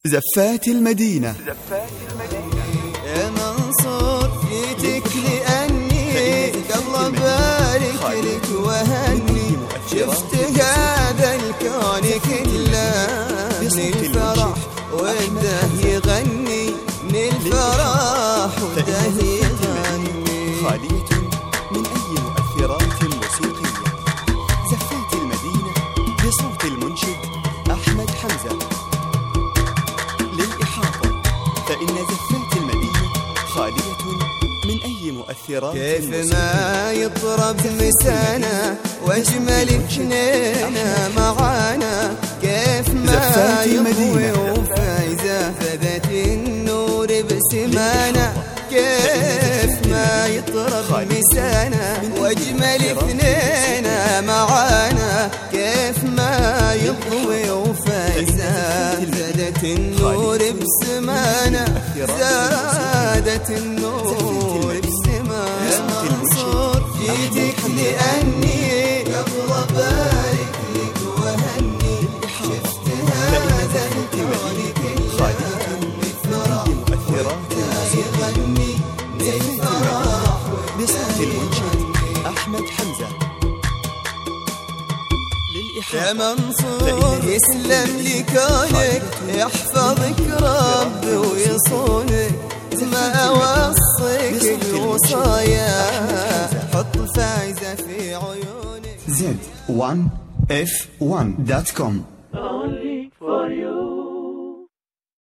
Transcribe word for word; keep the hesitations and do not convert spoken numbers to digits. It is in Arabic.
زفات المدينة. يا منصور جيتك لأني قبل بارك لك وهني شفت هذا الكون كله من الفرح وده يغني من الفرح وده يغني خالية من أي مؤثرات موسيقية. زفات المدينة بصوت المنشد أحمد حمزة. للإحاطة فإن زفات المدينة خالية من أي مؤثرات كيف ما يطرب مسانا واجمل اثنينا معانا كيف ما يضوي وفايزة فذات النور بسمانا كيف ما يطرب مسانا واجمل اثنينا معانا كيف ما يضوي وفايزة زادت النور بسمانا زادت النور بسمانا. يا منصور جيتك لأني قبل بارك لك وهني شفت هذا الكون كله بالفرح وده يغني للفرح بصوت المنشد أحمد حمزة. يا منصور يسلم لكونك يحفظك رب ويصونك ما أوصيك الوصايا حط فايزة في عيونك. زد وان اف وان دوت كوم